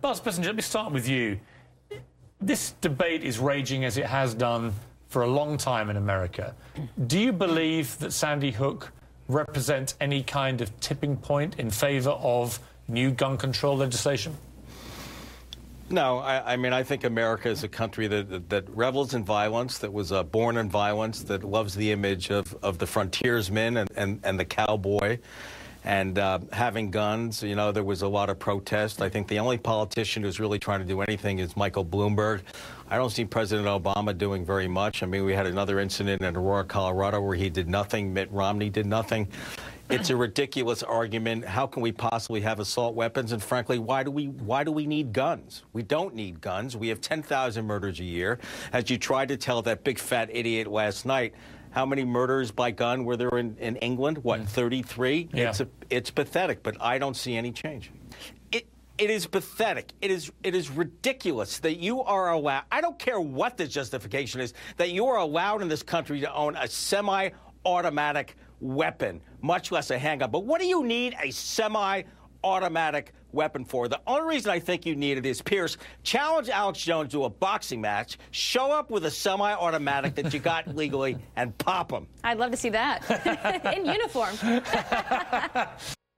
Vice President, let me start with you. This debate is raging as it has done for a long time in America. Do you believe that Sandy Hook represents any kind of tipping point in favour of new gun control legislation? No, I mean, I think America is a country that revels in violence, that was born in violence, that loves the image of the frontiersman and the cowboy. And having guns, you know, there was a lot of protest. I think the only politician who's really trying to do anything is Michael Bloomberg. I don't see President Obama doing very much. I mean, we had another incident in Aurora, Colorado, where he did nothing. Mitt Romney did nothing. It's a ridiculous argument. How can we possibly have assault weapons? And frankly, why do we need guns? We don't need guns. We have 10,000 murders a year. As you tried to tell that big fat idiot last night, how many murders by gun were there in England? What, 33? Yeah. It's pathetic, but I don't see any change. It is pathetic. It is ridiculous that you are allowed, I don't care what the justification is, that you are allowed in this country to own a semi-automatic weapon, much less a handgun. But what do you need a semi-automatic weapon for? The only reason I think you need it is, Pierce, challenge Alex Jones to a boxing match, show up with a semi-automatic that you got legally, and pop him. I'd love to see that in uniform.